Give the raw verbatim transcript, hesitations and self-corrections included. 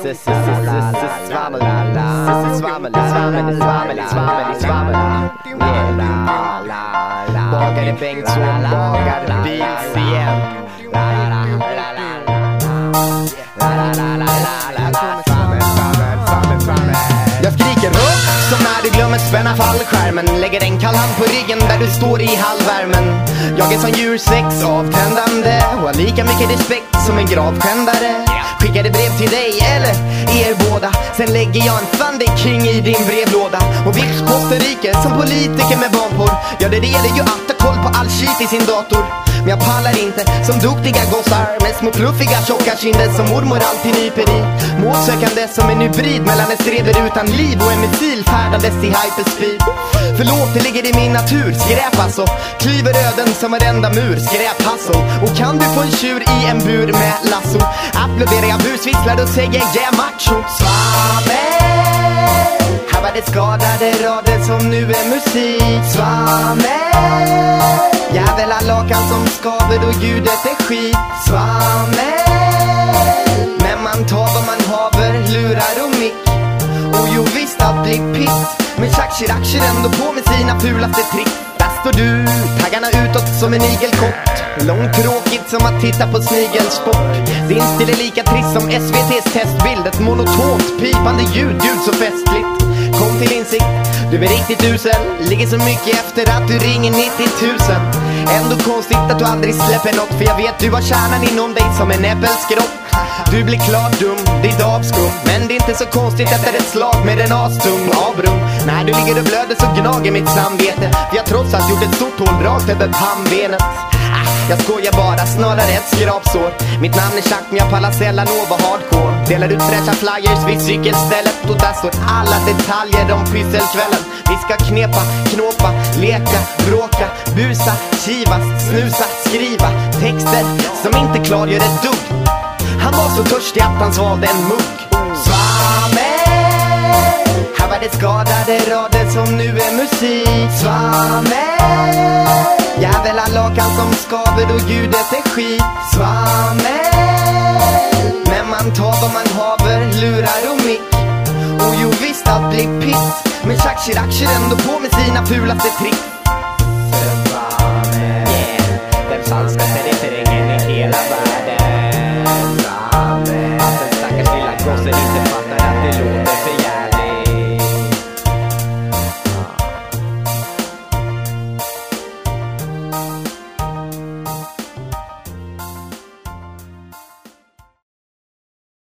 Bagare Bengtsson, bagare Beats igen. Jag skriker upp som när du glömmer spänna fallskärmen. Lägger en kall hand på ryggen där du står i halvvärmen. Jag är som djursex avtändande och har lika mycket respekt som en gravskändare. Skickade brev till dig eller er båda. Sen lägger jag en Sunday King i din brevlåda. Och vips Costa Rica som politiker med barnporr. Ja, det gäller ju att ha koll på all shit i sin dator. Men jag pallar inte som duktiga gossar med små fluffiga tjocka kinder som mormor alltid nyper i. Målsökande som en hybrid mellan en streber utan liv och en missil färdandes i hyperspeed. Förlåt, det ligger i min natur, skräp alltså. Klyver öden som varenda mur, skräp hassel. Och kan du få en tjur i en bur med lasso? Applåderar jag busvisslar och säger yeah macho. Svame, här var det skadade rader som nu är musik. Svame, jävla lakan som skaver och ljudet är skit. Svame, men man tar vad man haver, lurar och mick. Och jo visst att bli pitt. Men Chuck Chirac kör ändå på med sina fulaste trick. Där står du, taggarna utåt som en igelkott. Långtråkigt som att titta på snigelsport. Din stil är lika trist som S V T:s testbild. Ett monotont, pipande ljud, ljud så festligt. Kom till insikt, du är riktigt usel. Ligger så mycket efter att du ringer nittio tusen. Ändå konstigt att du aldrig släpper något. För jag vet du har kärnan inom dig som en äppelskropp. Du blir klart dum, ditt avskum. Men det är inte så konstigt efter ett slag med en astum avbrum. När du ligger och blöder så gnager mitt samvete. Vi har trots allt gjort ett stort hål rakt över pannbenet. Jag skojar bara, snarare ett skrapsår. Mitt namn är Chuck men jag pallar sällan over hardcore. Delar ut fräscha flyers vid cykelstället. Och där står alla detaljer om pysselkvällen. Vi ska knepa, knåpa, leka, bråka, busa, kivas, snusa, skriva texter som inte klargör ett dugg. Han var så törstig att han svalde en mugg. Svame, här var det skadade rader som nu är musik. Svame, jävla lakan som skaver och ljudet är skit. Svame, men man tar vad man haver, lurar och mick. Och jo visst att bli pitt. Men Chuck Chirac kör ändå på med sina fulaste trick.